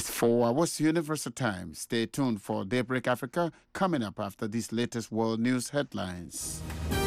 It's 4 hours Universal Time. Stay tuned for Daybreak Africa coming up after these latest world news headlines.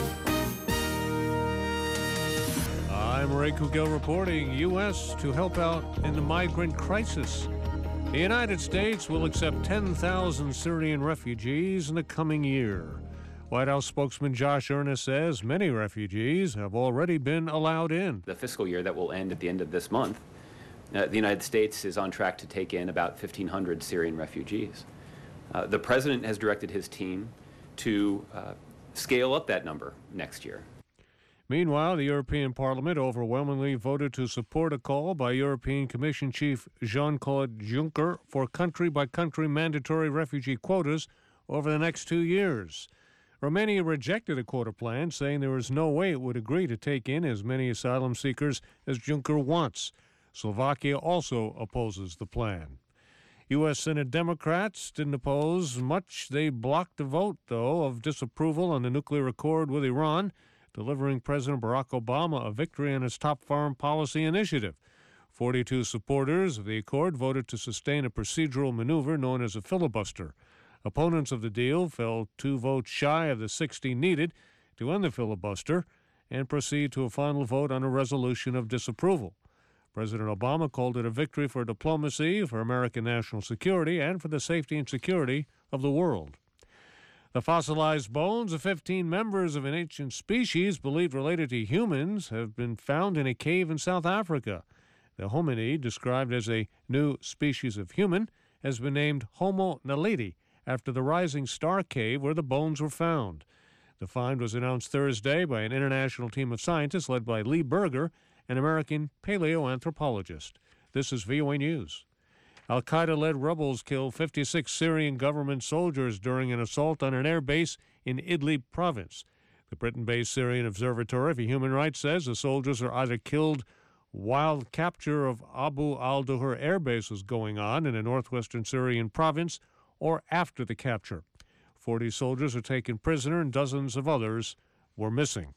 I'm Ray Kugel reporting. U.S. to help out in the migrant crisis. The United States will accept 10,000 Syrian refugees in the coming year. White House spokesman Josh Earnest says many refugees have already been allowed in. The fiscal year that will end at the end of this month, the United States is on track to take in about 1,500 Syrian refugees. The president has directed his team to scale up that number next year. Meanwhile, the European Parliament overwhelmingly voted to support a call by European Commission Chief Jean-Claude Juncker for country-by-country mandatory refugee quotas over the next 2 years. Romania rejected a quota plan, saying there is no way it would agree to take in as many asylum seekers as Juncker wants. Slovakia also opposes the plan. U.S. Senate Democrats didn't oppose much. They blocked a vote, though, of disapproval on the nuclear accord with Iran, delivering President Barack Obama a victory on his top foreign policy initiative. 42 supporters of the accord voted to sustain a procedural maneuver known as a filibuster. Opponents of the deal fell 2 votes shy of the 60 needed to end the filibuster and proceed to a final vote on a resolution of disapproval. President Obama called it a victory for diplomacy, for American national security, and for the safety and security of the world. The fossilized bones of 15 members of an ancient species believed related to humans have been found in a cave in South Africa. The hominid, described as a new species of human, has been named Homo naledi, after the rising star cave where the bones were found. The find was announced Thursday by an international team of scientists led by Lee Berger, an American paleoanthropologist. This is VOA News. Al-Qaeda-led rebels killed 56 Syrian government soldiers during an assault on an air base in Idlib province. The Britain-based Syrian Observatory for Human Rights says the soldiers are either killed while capture of Abu al-Duhur air base was going on in a northwestern Syrian province or after the capture. 40 soldiers were taken prisoner and dozens of others were missing.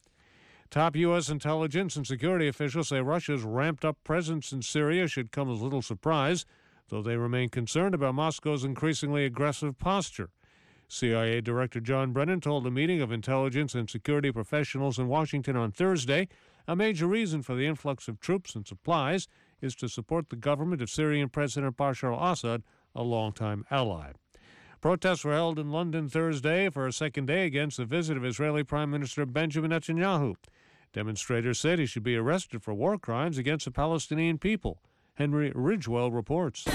Top U.S. intelligence and security officials say Russia's ramped-up presence in Syria should come as little surprise, though they remain concerned about Moscow's increasingly aggressive posture. CIA Director John Brennan told a meeting of intelligence and security professionals in Washington on Thursday a major reason for the influx of troops and supplies is to support the government of Syrian President Bashar al-Assad, a longtime ally. Protests were held in London Thursday for a second day against the visit of Israeli Prime Minister Benjamin Netanyahu. Demonstrators said he should be arrested for war crimes against the Palestinian people. Henry Ridgewell reports.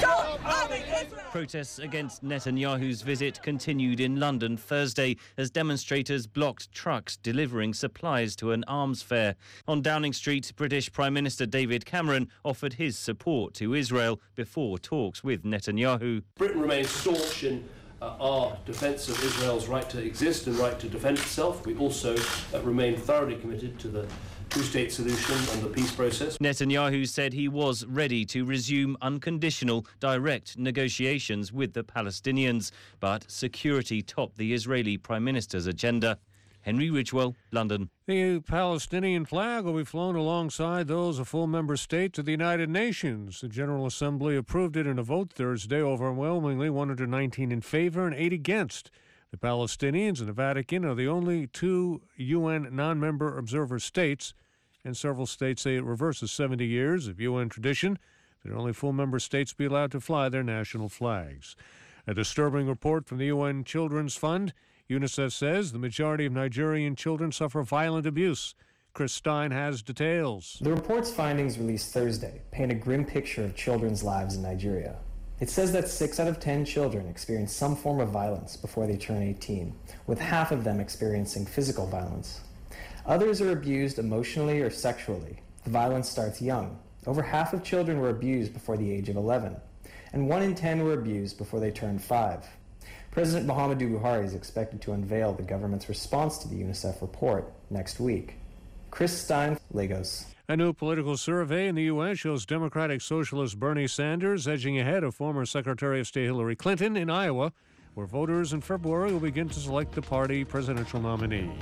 Protests against Netanyahu's visit continued in London Thursday as demonstrators blocked trucks delivering supplies to an arms fair. On Downing Street, British Prime Minister David Cameron offered his support to Israel before talks with Netanyahu. Britain remains staunch in our defence of Israel's right to exist and right to defend itself. We also remain thoroughly committed to the two-state solution and the peace process. Netanyahu said he was ready to resume unconditional, direct negotiations with the Palestinians, but security topped the Israeli Prime Minister's agenda. Henry Ridgewell, London. The Palestinian flag will be flown alongside those of full member states of the United Nations. The General Assembly approved it in a vote Thursday, overwhelmingly 119 in favor and 8 against. The Palestinians and the Vatican are the only 2 UN non-member observer states, and several states say it reverses 70 years of UN tradition that only full member states be allowed to fly their national flags. A disturbing report from the UN Children's Fund. UNICEF says the majority of Nigerian children suffer violent abuse. Chris Stein has details. The report's findings released Thursday paint a grim picture of children's lives in Nigeria. It says that 6 out of 10 children experience some form of violence before they turn 18, with half of them experiencing physical violence. Others are abused emotionally or sexually. The violence starts young. Over half of children were abused before the age of 11, and 1 in 10 were abused before they turned 5. President Muhammadu Buhari is expected to unveil the government's response to the UNICEF report next week. Chris Stein, Lagos. A new political survey in the U.S. shows Democratic Socialist Bernie Sanders edging ahead of former Secretary of State Hillary Clinton in Iowa, where voters in February will begin to select the party presidential nominee.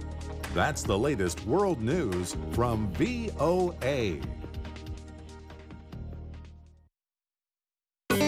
That's the latest world news from VOA.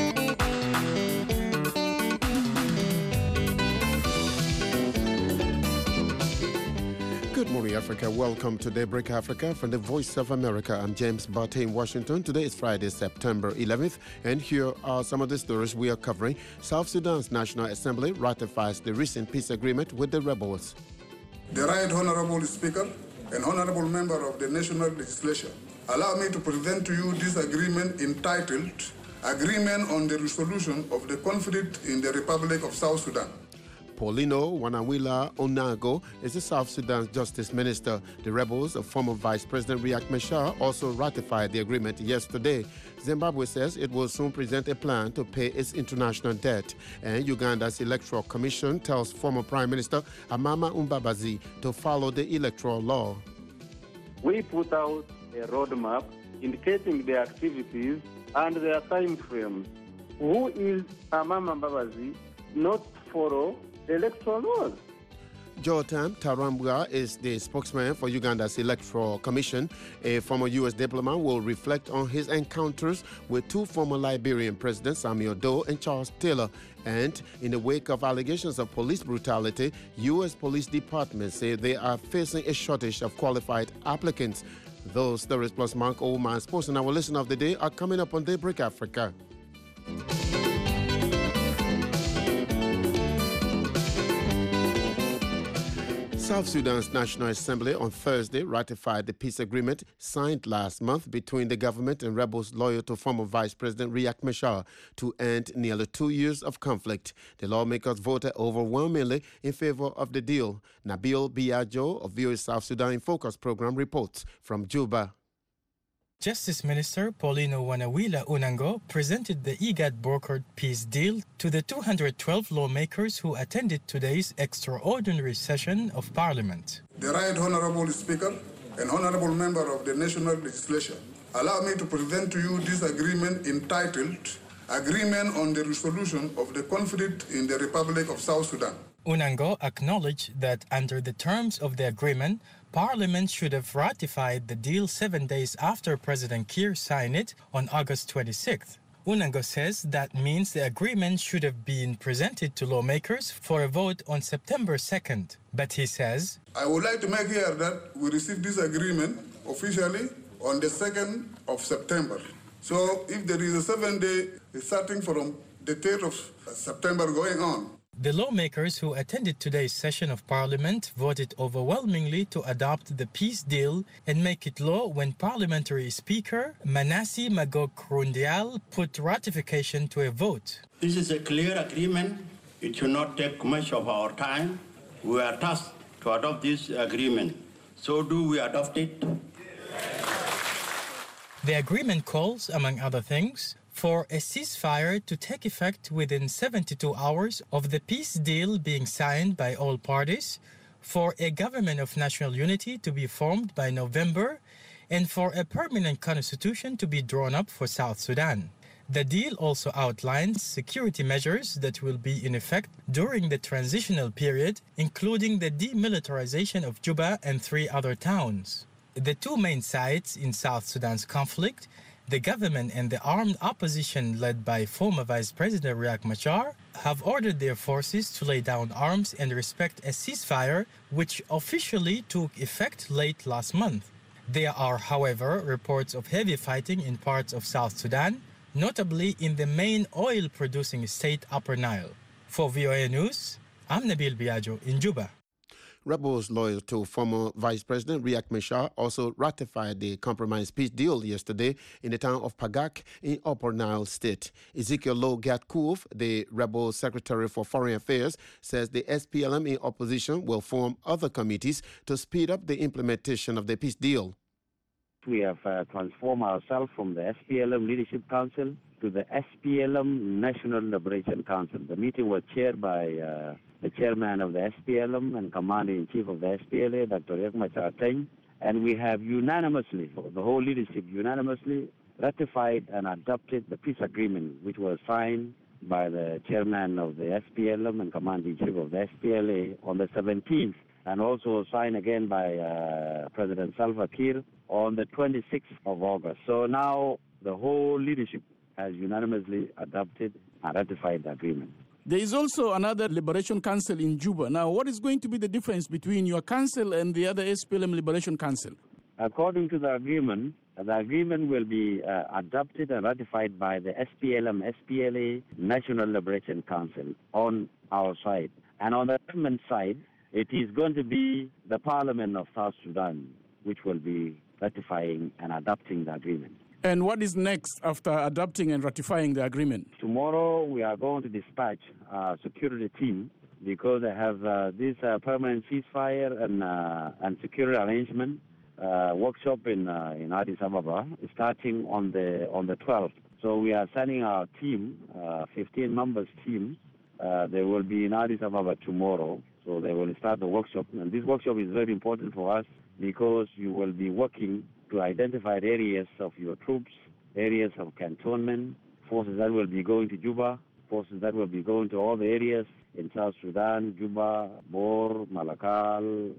Africa. Welcome to Daybreak Africa from the Voice of America. I'm James Barty in Washington. Today is Friday, September 11th, and here are some of the stories we are covering. South Sudan's National Assembly ratifies the recent peace agreement with the rebels. The Right Honorable Speaker and Honorable Member of the National Legislature, allow me to present to you this agreement entitled Agreement on the Resolution of the Conflict in the Republic of South Sudan. Paulino Wanawila Onago is the South Sudan's Justice Minister. The rebels of former Vice President Riek Machar also ratified the agreement yesterday. Zimbabwe says it will soon present a plan to pay its international debt. And Uganda's Electoral Commission tells former Prime Minister Amama Mbabazi to follow the electoral law. We put out a roadmap indicating the activities and their time frames. Who is Amama Mbabazi not follow the electoral laws? Jotam Tarambwa is the spokesman for Uganda's Electoral Commission. A former U.S. diplomat will reflect on his encounters with two former Liberian presidents, Samuel Doe and Charles Taylor. And in the wake of allegations of police brutality, U.S. police departments say they are facing a shortage of qualified applicants. Those stories plus Mark Oldman Sports and our listener of the day are coming up on Daybreak Africa. South Sudan's National Assembly on Thursday ratified the peace agreement signed last month between the government and rebels loyal to former Vice President Riek Machar to end nearly 2 years of conflict. The lawmakers voted overwhelmingly in favor of the deal. Nabil Biagio of VOA South Sudan in Focus program reports from Juba. Justice Minister Paulino Wanawila Unango presented the IGAD-brokered peace deal to the 212 lawmakers who attended today's extraordinary session of Parliament. The Right Honorable Speaker and Honorable Member of the National Legislature, allow me to present to you this agreement entitled Agreement on the Resolution of the Conflict in the Republic of South Sudan. Unango acknowledged that under the terms of the agreement, Parliament should have ratified the deal 7 days after President Kiir signed it on August 26th. Unango says that means the agreement should have been presented to lawmakers for a vote on September 2nd. But he says, I would like to make here that we received this agreement officially on the 2nd of September. So if there is a 7 day starting from the 3rd of September going on, the lawmakers who attended today's session of Parliament voted overwhelmingly to adopt the peace deal and make it law when Parliamentary Speaker Manasseh Magog Rundial put ratification to a vote. This is a clear agreement. It should not take much of our time. We are tasked to adopt this agreement. So do we adopt it? The agreement calls, among other things, for a ceasefire to take effect within 72 hours of the peace deal being signed by all parties, for a government of national unity to be formed by November, and for a permanent constitution to be drawn up for South Sudan. The deal also outlines security measures that will be in effect during the transitional period, including the demilitarization of Juba and 3 other towns. The two main sides in South Sudan's conflict, the government and the armed opposition led by former Vice President Riek Machar, have ordered their forces to lay down arms and respect a ceasefire which officially took effect late last month. There are, however, reports of heavy fighting in parts of South Sudan, notably in the main oil-producing state Upper Nile. For VOA News, I'm Nabil Biagio in Juba. Rebels loyal to former Vice President Riek Machar also ratified the compromise peace deal yesterday in the town of Pagak in Upper Nile State. Ezekiel Lo Gatkuv, the rebel secretary for foreign affairs, says the SPLM in opposition will form other committees to speed up the implementation of the peace deal. We have transformed ourselves from the SPLM Leadership Council to the SPLM National Liberation Council. The meeting was chaired by the chairman of the SPLM and commander-in-chief of the SPLA, Dr. Riek Machar Teng, and we have unanimously, the whole leadership unanimously, ratified and adopted the peace agreement, which was signed by the chairman of the SPLM and commander-in-chief of the SPLA on the 17th, and also signed again by President Salva Kiir on the 26th of August. So now the whole leadership has unanimously adopted and ratified the agreement. There is also another Liberation Council in Juba. Now, what is going to be the difference between your council and the other SPLM Liberation Council? According to the agreement will be adopted and ratified by the SPLA National Liberation Council on our side. And on the government side, it is going to be the Parliament of South Sudan which will be ratifying and adopting the agreement. And what is next after adopting and ratifying the agreement? Tomorrow we are going to dispatch a security team because they have this permanent ceasefire and security arrangement workshop in Addis Ababa starting on the 12th. So we are sending our team, 15 members team. They will be in Addis Ababa tomorrow. So they will start the workshop. And this workshop is very important for us because you will be working to identify areas of your troops, areas of cantonment, forces that will be going to Juba, forces that will be going to all the areas in South Sudan, Juba, Bor, Malakal,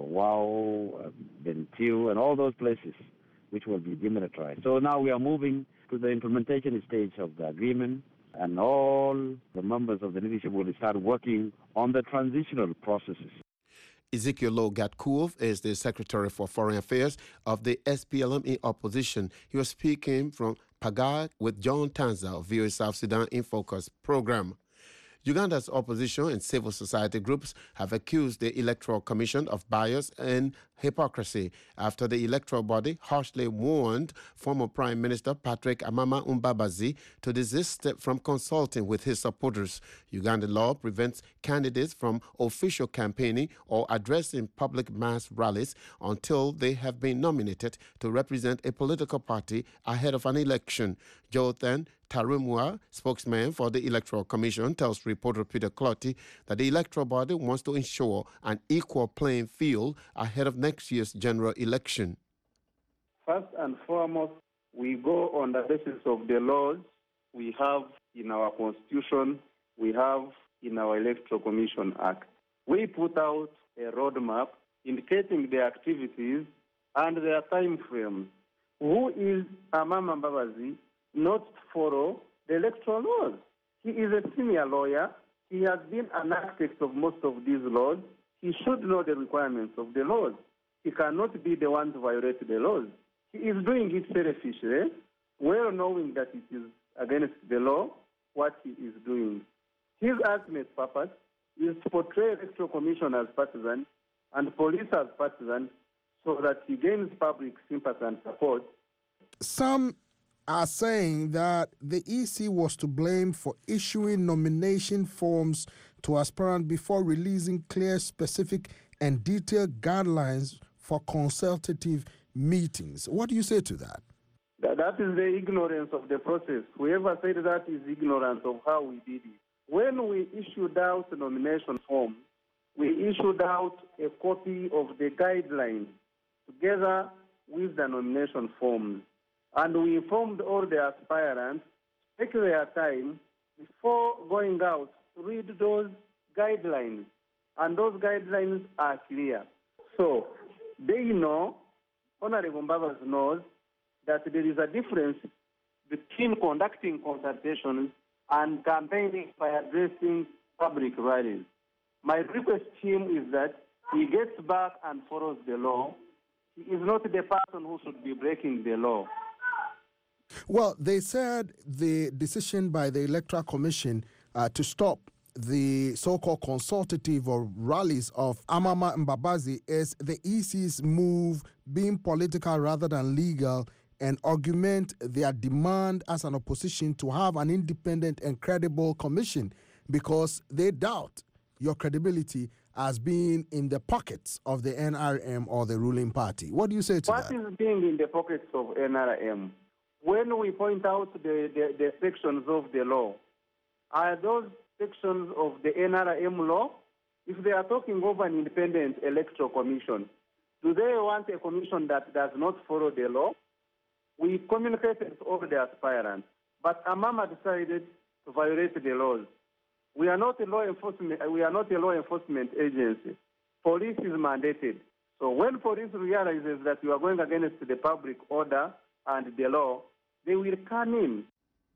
Wau, Bentiu, and all those places which will be demilitarized. So now we are moving to the implementation stage of the agreement, and all the members of the leadership will start working on the transitional processes. Ezekiel Lo-Gatkuov is the Secretary for Foreign Affairs of the SPLM in opposition. He was speaking from Paga with John Tanza of VOA South Sudan in Focus program. Uganda's opposition and civil society groups have accused the Electoral Commission of bias and hypocrisy after the electoral body harshly warned former Prime Minister Patrick Amama Mbabazi to desist from consulting with his supporters. Ugandan law prevents candidates from official campaigning or addressing public mass rallies until they have been nominated to represent a political party ahead of an election. Jonathan Tarumwa, spokesman for the Electoral Commission, tells reporter Peter Clotty that the electoral body wants to ensure an equal playing field ahead of next year's general election. First and foremost, we go on the basis of the laws we have in our Constitution, we have in our Electoral Commission Act. We put out a roadmap indicating the activities and their time frames. Who is Amama Mbabazi not to follow the electoral laws? He is a senior lawyer. He has been an architect of most of these laws. He should know the requirements of the laws. He cannot be the one to violate the laws. He is doing it selfishly, well knowing that it is against the law, what he is doing. His ultimate purpose is to portray Electoral Commission as partisan and police as partisan so that he gains public sympathy and support. Some are saying that the EC was to blame for issuing nomination forms to aspirants before releasing clear, specific, and detailed guidelines for consultative meetings. What do you say to that? That is the ignorance of the process. Whoever said that is ignorance of how we did it. When we issued out the nomination form, we issued out a copy of the guidelines together with the nomination forms. And we informed all the aspirants to take their time before going out to read those guidelines. And those guidelines are clear. So they know, Honorable Mbabazi knows, that there is a difference between conducting consultations and campaigning by addressing public rallies. My request to him is that he gets back and follows the law. He is not the person who should be breaking the law. Well, they said the decision by the Electoral Commission to stop the so-called consultative or rallies of Amama Mbabazi is the EC's move being political rather than legal, and augment their demand as an opposition to have an independent and credible commission because they doubt your credibility as being in the pockets of the NRM or the ruling party. What do you say to that? What is being in the pockets of NRM? When we point out the sections of the law, are those sections of the NRM law? If they are talking of an independent electoral commission, do they want a commission that does not follow the law? We communicated to all the aspirants, but Amama decided to violate the laws. We are not a law enforcement. We are not a law enforcement agency. Police is mandated. So when police realizes that you are going against the public order and the law, they will come in.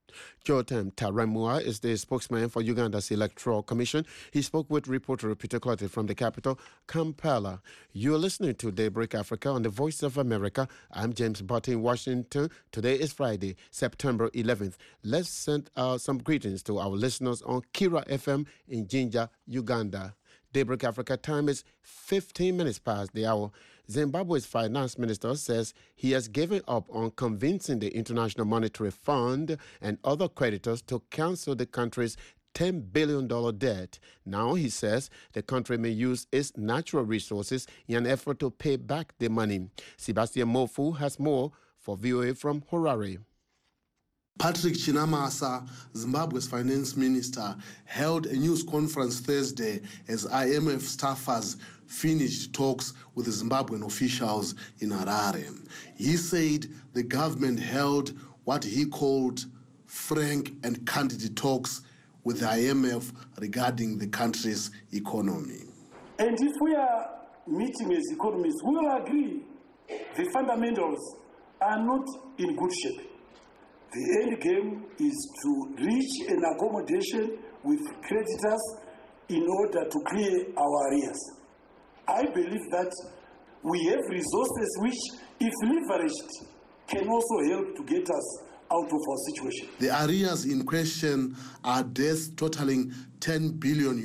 Jotam Taremwa is the spokesman for Uganda's Electoral Commission. He spoke with reporter Peter Clotty from the capital, Kampala. You're listening to Daybreak Africa on the Voice of America. I'm James Butt in Washington. Today is Friday, September 11th. Let's send some greetings to our listeners on Kira FM in Jinja, Uganda. Daybreak Africa time is 15 minutes past the hour. Zimbabwe's finance minister says he has given up on convincing the International Monetary Fund and other creditors to cancel the country's $10 billion debt. Now, he says, the country may use its natural resources in an effort to pay back the money. Sebastian Mofu has more for VOA from Harare. Patrick Chinamasa, Zimbabwe's finance minister, held a news conference Thursday as IMF staffers finished talks with the Zimbabwean officials in Harare. He said the government held what he called frank and candid talks with the IMF regarding the country's economy. And if we are meeting as economists, we will agree the fundamentals are not in good shape. The end game is to reach an accommodation with creditors in order to clear our arrears. I believe that we have resources which, if leveraged, can also help to get us out of our situation. The arrears in question are debts totaling $10 billion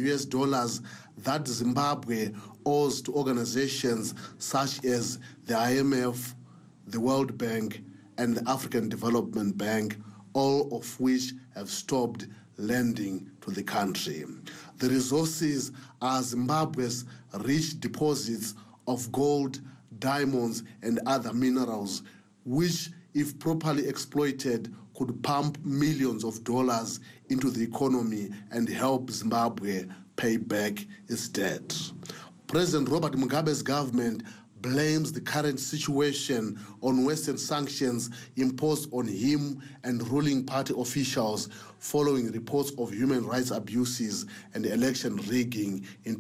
that Zimbabwe owes to organizations such as the IMF, the World Bank, and the African Development Bank, all of which have stopped lending to the country. The resources are Zimbabwe's rich deposits of gold, diamonds, and other minerals, which, if properly exploited, could pump millions of dollars into the economy and help Zimbabwe pay back its debt. President Robert Mugabe's government blames the current situation on Western sanctions imposed on him and ruling party officials following reports of human rights abuses and election rigging in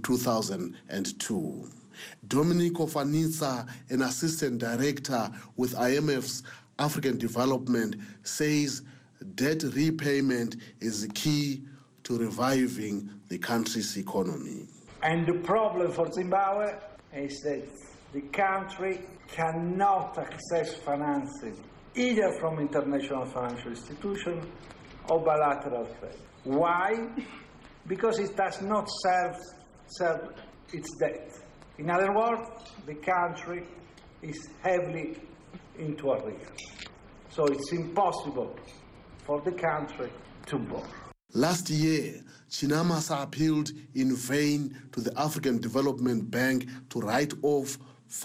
2002. Domenico Fanizza, an assistant director with IMF's African Development, says debt repayment is key to reviving the country's economy. And the problem for Zimbabwe is that the country cannot access financing either from international financial institutions or bilateral trade. Why? Because it does not serve its debt. In other words, the country is heavily into arrears. So it's impossible for the country to borrow. Last year, Chinamasa appealed in vain to the African Development Bank to write off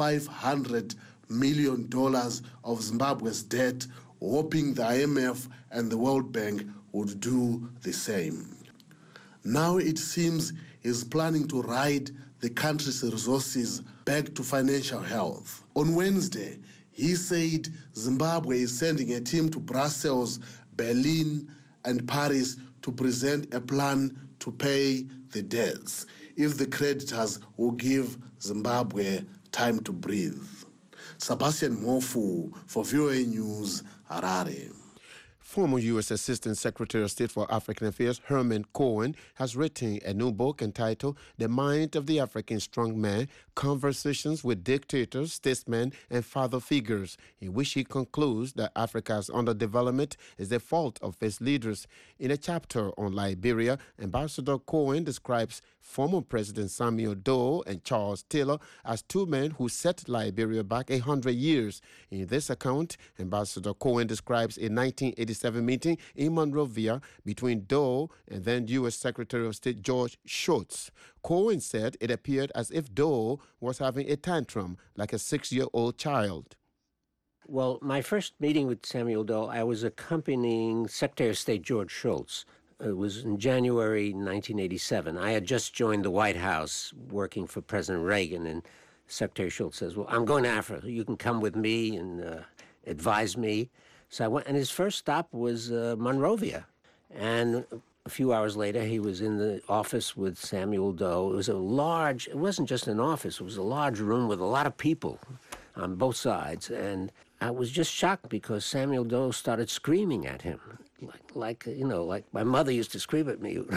$500 million of Zimbabwe's debt, hoping the IMF and the World Bank would do the same. Now it seems he's planning to ride the country's resources back to financial health. On Wednesday, he said Zimbabwe is sending a team to Brussels, Berlin, and Paris to present a plan to pay the debts if the creditors will give Zimbabwe time to breathe. Sebastian Mofu for VOA News, Harare. Former U.S. Assistant Secretary of State for African Affairs Herman Cohen has written a new book entitled The Mind of the African Strongman, Conversations with Dictators, Statesmen, and Father Figures, in which he concludes that Africa's underdevelopment is the fault of its leaders. In a chapter on Liberia, Ambassador Cohen describes former President Samuel Doe and Charles Taylor as two men who set Liberia back 100 years. In this account, Ambassador Cohen describes a 1987 meeting in Monrovia between Doe and then U.S. Secretary of State George Shultz. Cohen said it appeared as if Doe was having a tantrum like a 6-year-old child. Well, my first meeting with Samuel Doe, I was accompanying Secretary of State George Shultz. It was in January 1987. I had just joined the White House working for President Reagan, and Secretary Shultz says, well, I'm going to Africa. You can come with me and advise me. So I went, and his first stop was Monrovia. And a few hours later, he was in the office with Samuel Doe. It was it wasn't just an office, it was a large room with a lot of people on both sides. And I was just shocked because Samuel Doe started screaming at him. like my mother used to scream at me.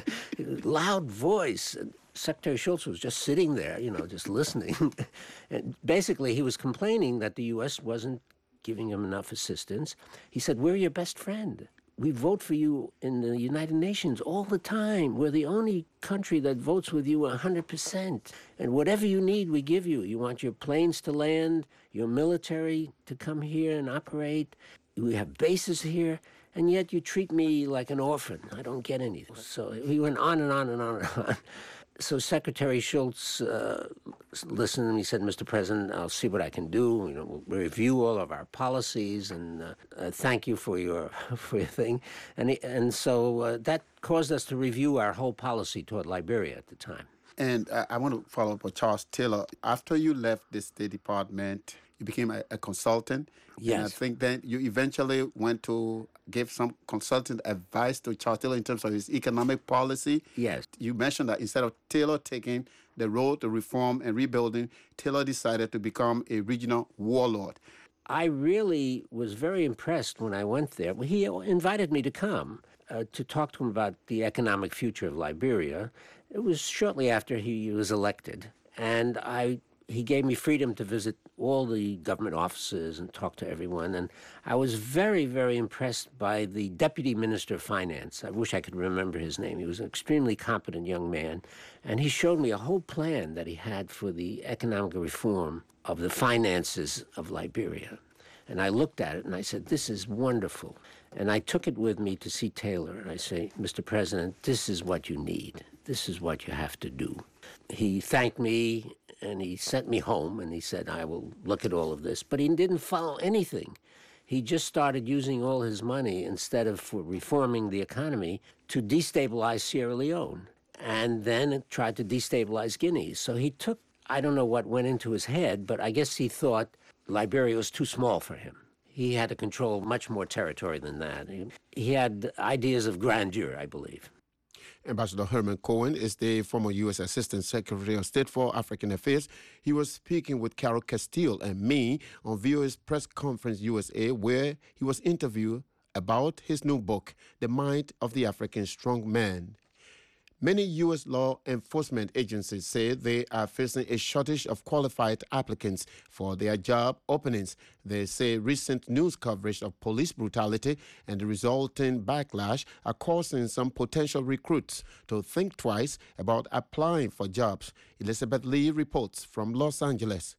Loud voice. Secretary Shultz was just sitting there, just listening. And basically, he was complaining that the U.S. wasn't giving him enough assistance. He said, "We're your best friend. We vote for you in the United Nations all the time. We're the only country that votes with you 100%. And whatever you need, we give you. You want your planes to land, your military to come here and operate. We have bases here. And yet you treat me like an orphan. I don't get anything." So he went on and on and on and on. So Secretary Shultz listened and he said, "Mr. President, I'll see what I can do. We'll review all of our policies and thank you for your thing." And so that caused us to review our whole policy toward Liberia at the time. And I want to follow up with Charles Taylor. After you left the State Department, you became a consultant. Yes. And I think then you eventually went to give some consultant advice to Charles Taylor in terms of his economic policy. Yes. You mentioned that instead of Taylor taking the road to reform and rebuilding, Taylor decided to become a regional warlord. I really was very impressed when I went there. He invited me to come to talk to him about the economic future of Liberia. It was shortly after he was elected. And he gave me freedom to visit all the government offices and talk to everyone. And I was very, very impressed by the Deputy Minister of Finance. I wish I could remember his name. He was an extremely competent young man. And he showed me a whole plan that he had for the economic reform of the finances of Liberia. And I looked at it and I said, "This is wonderful." And I took it with me to see Taylor. And I say, "Mr. President, this is what you need. This is what you have to do." He thanked me and he sent me home and he said, "I will look at all of this." But he didn't follow anything. He just started using all his money instead of for reforming the economy to destabilize Sierra Leone and then tried to destabilize Guinea. So he took, I don't know what went into his head, but I guess he thought Liberia was too small for him. He had to control much more territory than that. He had ideas of grandeur, I believe. Ambassador Herman Cohen is the former U.S. Assistant Secretary of State for African Affairs. He was speaking with Carol Castile and me on VOA's Press Conference USA, where he was interviewed about his new book, The Mind of the African Strong Man. Many U.S. law enforcement agencies say they are facing a shortage of qualified applicants for their job openings. They say recent news coverage of police brutality and the resulting backlash are causing some potential recruits to think twice about applying for jobs. Elizabeth Lee reports from Los Angeles.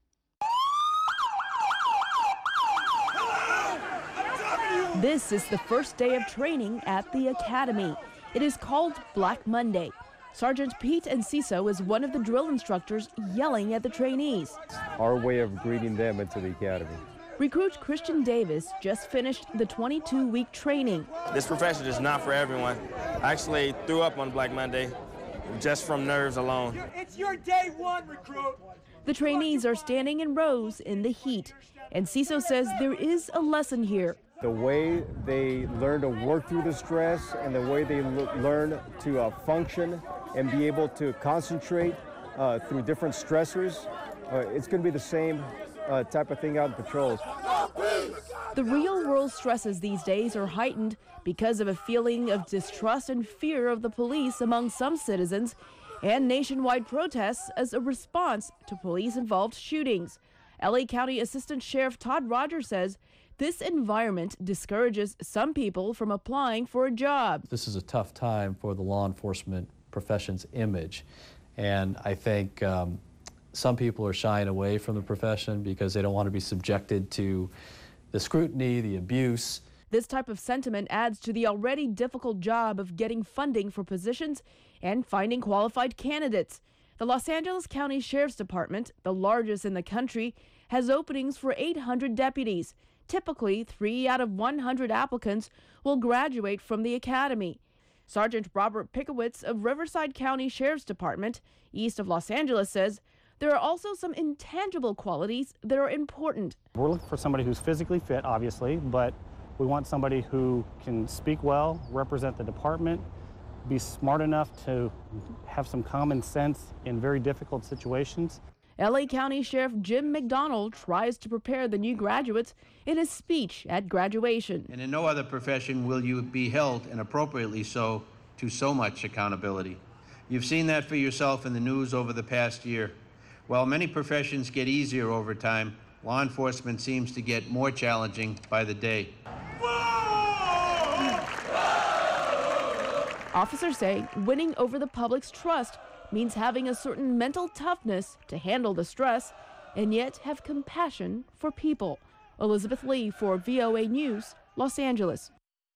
This is the first day of training at the Academy. It is called Black Monday. Sergeant Pete Enciso is one of the drill instructors yelling at the trainees. Our way of greeting them into the academy. Recruit Christian Davis just finished the 22-week training. This profession is not for everyone. I actually threw up on Black Monday just from nerves alone. It's your day one, recruit. The trainees are standing in rows in the heat. Enciso says there is a lesson here. The way they learn to work through the stress and the way they learn to function and be able to concentrate through different stressors, it's going to be the same type of thing out in patrols. The real-world stresses these days are heightened because of a feeling of distrust and fear of the police among some citizens and nationwide protests as a response to police-involved shootings. LA County Assistant Sheriff Todd Rogers says this environment discourages some people from applying for a job. This is a tough time for the law enforcement profession's image. And I think some people are shying away from the profession because they don't want to be subjected to the scrutiny, the abuse. This type of sentiment adds to the already difficult job of getting funding for positions and finding qualified candidates. The Los Angeles County Sheriff's Department, the largest in the country, has openings for 800 deputies. Typically, 3 out of 100 applicants will graduate from the academy. Sergeant Robert Pickowitz of Riverside County Sheriff's Department, east of Los Angeles, says there are also some intangible qualities that are important. We're looking for somebody who's physically fit, obviously, but we want somebody who can speak well, represent the department, be smart enough to have some common sense in very difficult situations. LA County Sheriff Jim McDonald tries to prepare the new graduates in his speech at graduation. And in no other profession will you be held, and appropriately so, to so much accountability. You've seen that for yourself in the news over the past year. While many professions get easier over time, law enforcement seems to get more challenging by the day. Officers say winning over the public's trust means having a certain mental toughness to handle the stress and yet have compassion for people. Elizabeth Lee for VOA News, Los Angeles.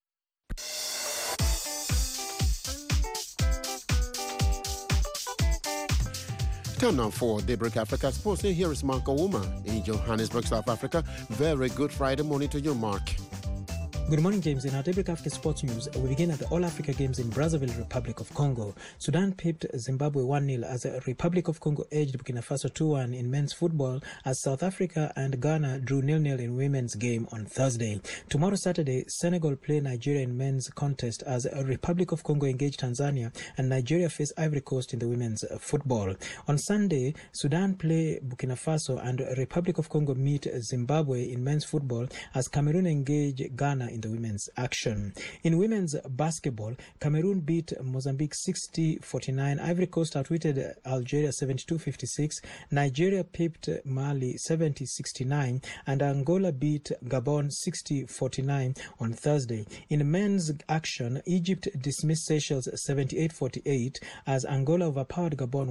Time now for Daybreak Africa Sports. And here is Mark Ouma in Johannesburg, South Africa. Very good Friday morning to you, Mark. Good morning, James. In our Daybreak Africa Sports News, we begin at the All-Africa Games in Brazzaville, Republic of Congo. Sudan pipped Zimbabwe 1-0 as the Republic of Congo edged Burkina Faso 2-1 in men's football as South Africa and Ghana drew 0-0 in women's game on Thursday. Tomorrow, Saturday, Senegal play Nigeria in men's contest as Republic of Congo engage Tanzania and Nigeria face Ivory Coast in the women's football. On Sunday, Sudan play Burkina Faso and Republic of Congo meet Zimbabwe in men's football as Cameroon engage Ghana in the women's action. In women's basketball, Cameroon beat Mozambique 60-49, Ivory Coast outwitted Algeria 72-56, Nigeria pipped Mali 70-69, and Angola beat Gabon 60-49 on Thursday. In men's action, Egypt dismissed Seychelles 78-48 as Angola overpowered Gabon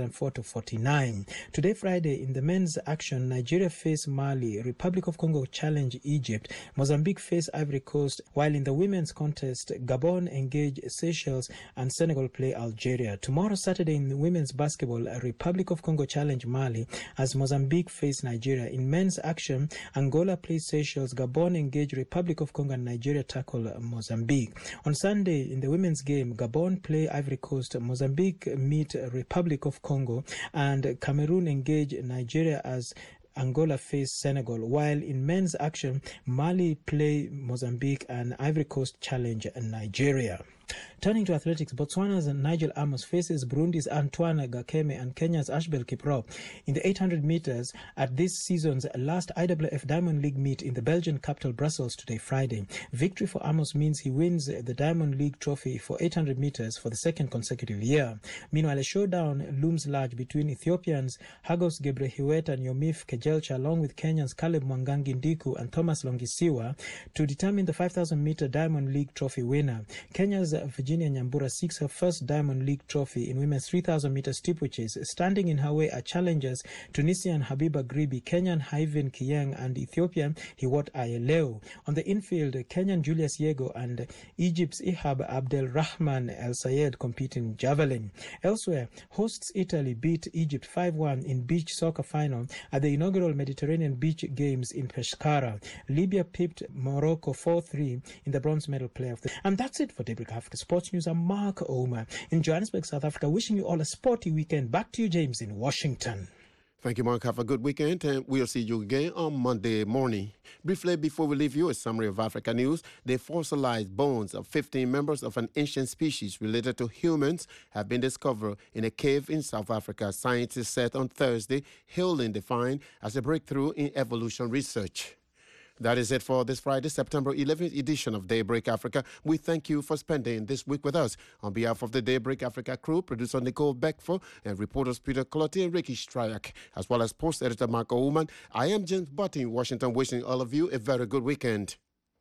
104-49. Today, Friday, in the men's action, Nigeria face Mali, Republic of Congo challenge Egypt, Mozambique face Ivory Coast, while in the women's contest, Gabon engage Seychelles and Senegal play Algeria. Tomorrow, Saturday, in women's basketball, Republic of Congo challenge Mali as Mozambique face Nigeria. In men's action, Angola plays Seychelles, Gabon engage Republic of Congo, and Nigeria tackle Mozambique. On Sunday, in the women's game, Gabon play Ivory Coast, Mozambique meet Republic of Congo, and Cameroon engage Nigeria as Angola face Senegal, while in men's action, Mali play Mozambique and Ivory Coast challenge Nigeria. Turning to athletics, Botswana's Nigel Amos faces Burundi's Antoine Gakeme and Kenya's Ashbel Kiprop in the 800 meters at this season's last IAAF Diamond League meet in the Belgian capital Brussels today, Friday. Victory for Amos means he wins the Diamond League trophy for 800 meters for the second consecutive year. Meanwhile, a showdown looms large between Ethiopians Hagos Gebrehiwet and Yomif Kejelcha, along with Kenyans Caleb Mwangangi Ndiku and Thomas Longisiwa, to determine the 5,000-meter Diamond League trophy winner. Kenya's Virginia Nyambura seeks her first Diamond League trophy in women's 3,000-meter steeplechase. Standing in her way are challengers Tunisian Habiba Gribi, Kenyan Haiven Kiyeng, and Ethiopian Hiwot Ayeleu. On the infield, Kenyan Julius Yego and Egypt's Ihab Abdelrahman El Sayed compete in javelin. Elsewhere, hosts Italy beat Egypt 5-1 in beach soccer final at the inaugural Mediterranean Beach Games in Pescara. Libya pipped Morocco 4-3 in the bronze medal playoff. And that's it for Daybreak Africa Sports News. I'm Mark Ouma in Johannesburg, South Africa, wishing you all a sporty weekend. Back to you, James, in Washington. Thank you, Mark. Have a good weekend, and we'll see you again on Monday morning. Briefly, before we leave you, a summary of Africa news. The fossilized bones of 15 members of an ancient species related to humans have been discovered in a cave in South Africa. Scientists said on Thursday, hailing the find as a breakthrough in evolution research. That is it for this Friday, September 11th edition of Daybreak Africa. We thank you for spending this week with us. On behalf of the Daybreak Africa crew, producer Nicole Beckford and reporters Peter Clotti and Ricky Stryak, as well as post editor Mark Oman, I am James Butty in Washington, wishing all of you a very good weekend.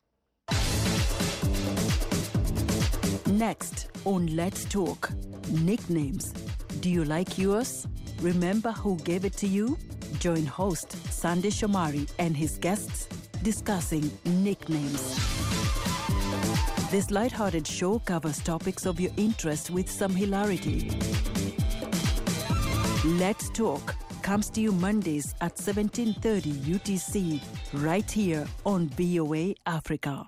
Next on Let's Talk, nicknames. Do you like yours? Remember who gave it to you? Join host Sandy Shomari and his guests discussing nicknames. This lighthearted show covers topics of your interest with some hilarity. Let's Talk comes to you Mondays at 17:30 UTC, right here on VOA Africa.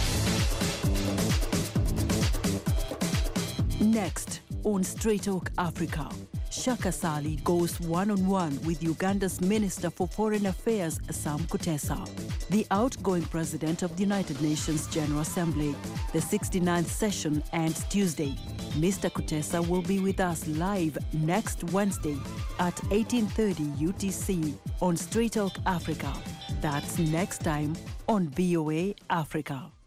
Next on Straight Talk Africa, Shaka Sali goes one-on-one with Uganda's Minister for Foreign Affairs, Sam Kutesa. the outgoing president of the United Nations General Assembly. The 69th session ends Tuesday. Mr. Kutesa will be with us live next Wednesday at 18:30 UTC on Straight Talk Africa. That's next time on VOA Africa.